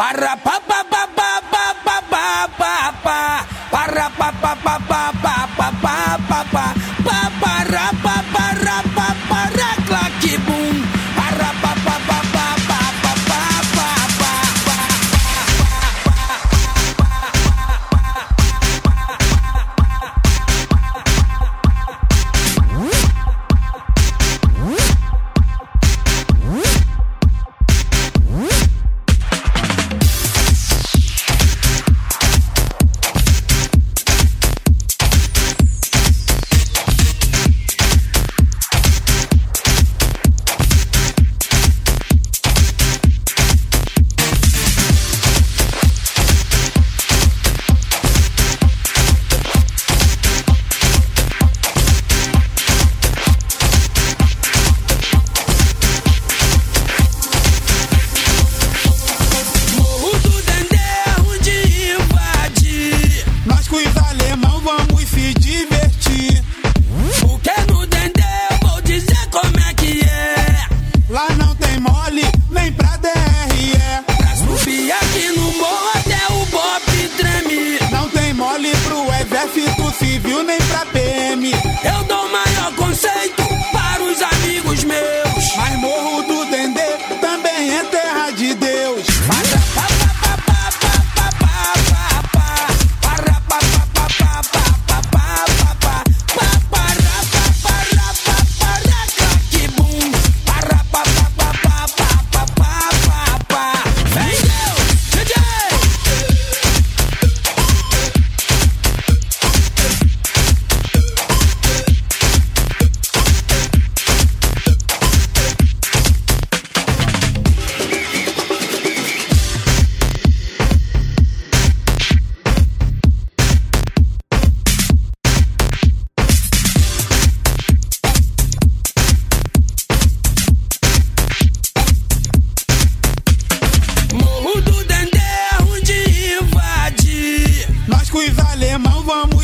Para pa pa pa pa pa pa pa pa pa. Para pa pa pa pa pa pa pa pa pa. Pa para pa para pa para claque bum. Para pa pa pa pa pa pa pa pa. Civil nem pra PM. Eu dou maior conceito para os amigos meus. Mas Morro do Dendê também é terra de Deus. Morro do Dendê, onde invadir. Nós com os alemão vamos